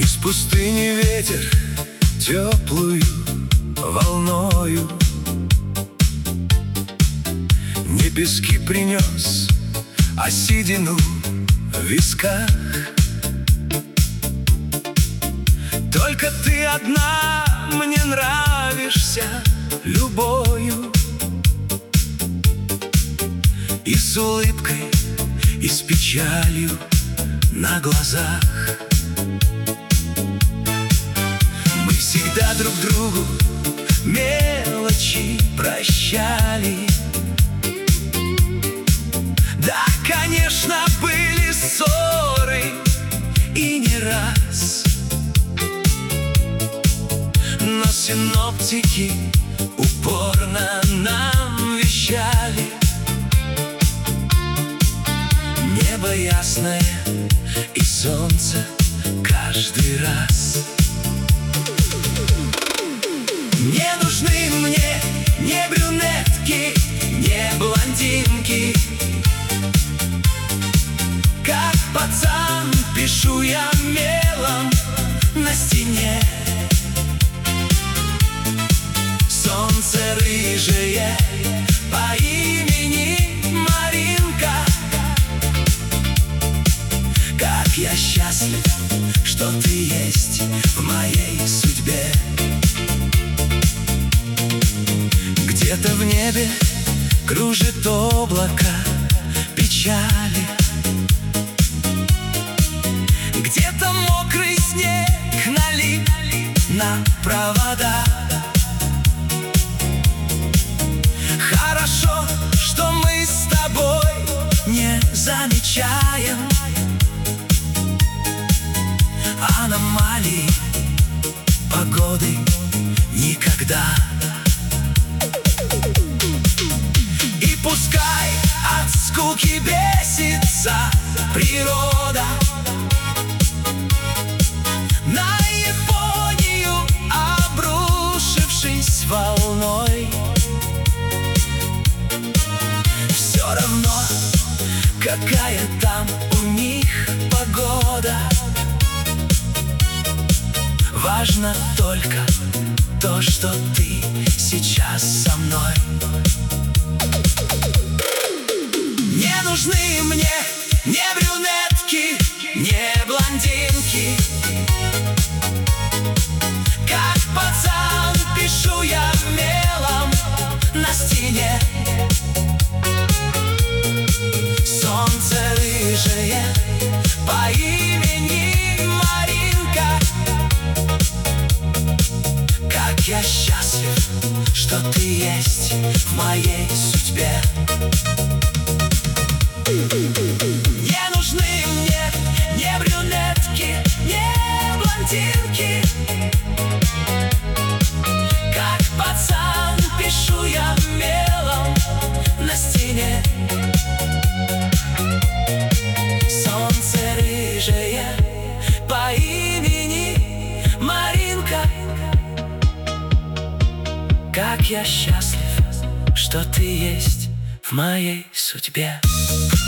Из пустыни ветер теплую волною не пески принес, а седину в висках. Только ты одна мне нравишься любою, и с улыбкой, и с печалью на глазах. Мы всегда друг другу мелочи прощали. Да, конечно, были ссоры, и не раз, но синоптики упорно нам вещали: небо ясное и солнце каждый раз. Не нужны мне ни брюнетки, ни блондинки. Как пацан пишу я мелом на стене. Солнце рыжее по имени Маринка. Как я счастлив, что ты есть в моей судьбе. Где-то в небе кружит облако печали, где-то мокрый снег налип на провода. Хорошо, что мы с тобой не замечаем аномалии погоды никогда. И пускай от скуки бесится природа, на Японию обрушившись волной, все равно, какая там у них погода. Важно только то, что ты сейчас со мной. Не нужны мне ни брюнетки, ни блондинки. Как пацан пишу я мелом на стене. Солнце рыжее по имени Маринка. Как я счастлив, что ты есть в моей судьбе. Не нужны мне ни брюнетки, ни блондинки. Как пацан пишу я мелом на стене. Солнце рыжее по имени Маринка. Как я счастлив, что ты есть в моей судьбе.